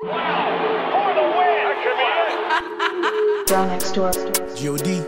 Girl next door. G.O.D.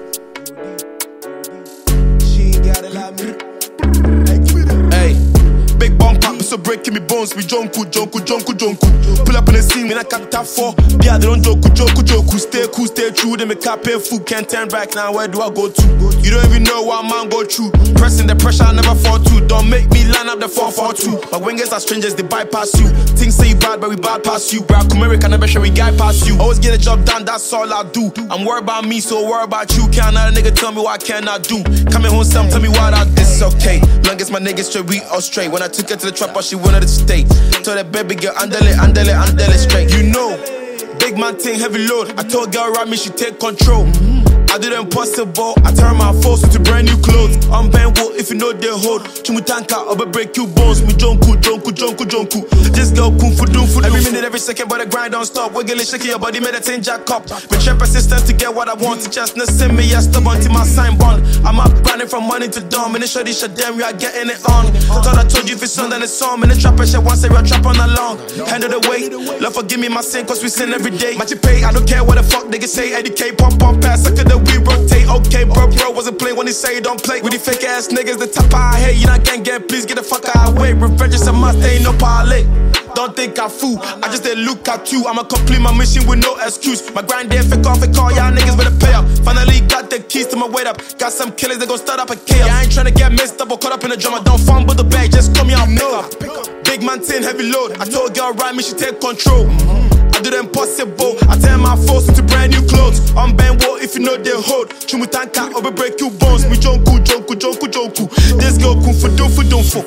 She ain't got it like me. Hey, big bump pop, so breaking me bones. We jonku. Pull up in the scene when I cut top 4. Yeah, they don't joku. Stay cool, stay true. They make up pay food, can't turn back now. Where do I go to? You don't even know what man go through. Pressing the pressure, I never fall to. Don't make me line up the 4-4-2. My wingers are strangers, they bypass you. Things say you bad, but we bypass you. Bro, America never show we guy past you. Always get a job done, that's all I do. I'm worried about me, so worried about you. Can't another nigga tell me what I cannot do. Coming home, some tell me what I do. It's okay, long as my niggas straight, we all straight. When I took her to the trap, she wanted to stay. Told that baby girl, andale straight. You know, big man thing, heavy load. I told girl around me, she take control. I do the impossible, I turn my force into brand new clothes. I'm Benwo, if you know they hold. Chumutanka, I'll break you bones. Me jonku. This girl kung fu doom. Every minute, every second, but the grind don't stop. Wiggling, shaking your body, meditating, jack up. With sheer persistence to get what I want. To just not send me, yes, stubborn to my sign bond. I'm up grinding from morning to dawn. And they show this shit, damn, we are getting it on. Thought I told you if it's on, then it's on. And the trapper shit, once I trap on along. Handle the weight, love forgive me my sin, cause we sin every day. Match pay, I don't care what the fuck niggas say. Educate, pump, pass, sucker the we rotate. Okay, bro, wasn't playing when he say don't play. With the fake ass niggas, the top I hate. You not gang, please get the fuck out of the way. Revenge is a must, ain't no parlay. Don't think I fool, I just did look at you. I'ma complete my mission with no excuse. My grind there, fake off, call y'all niggas with a pay up. Finally got the keys to my weight up. Got some killers that gon' start up a chaos. Yeah, I ain't tryna get messed up or caught up in the drama. Don't fumble the bag, just call me out, pick up. Big man 10, heavy load. I told girl right me, she take control. I do the impossible, I turn my force into brand new clothes. I'm Benwo, if you know they hold. Chumutanka, I'll break you bones. Me jonku. This girl kung fu doom.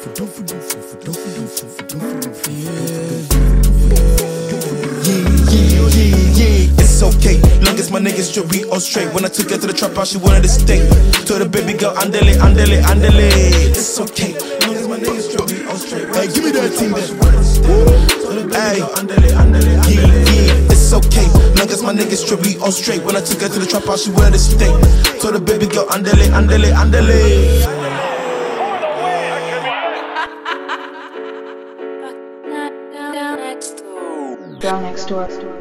It's okay, long as my niggas straight, we all straight. When I took her to the trap house, she wanted to stay. Told the baby girl, andale. It's okay, long as my niggas straight, we all straight. Hey, give me that thing there. Hey, it's okay, long as my niggas straight, we all straight. When I took her to the trap house, she wanted to stay. Told the baby girl, andale. Girl next door.